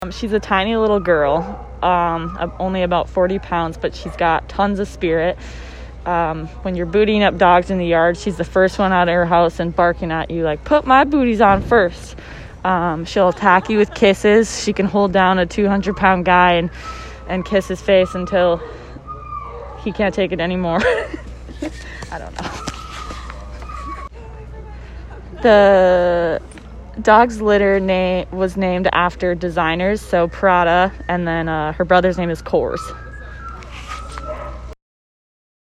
She's a tiny little girl, only about 40 pounds, but she's got tons of spirit. When you're bootying up dogs in the yard, she's the first one out of her house and barking at you like, put my booties on first. She'll attack you with kisses. She can hold down a 200-pound guy and kiss his face until he can't take it anymore. I don't know. The dog's litter was named after designers, so Prada, and then her brother's name is Kors.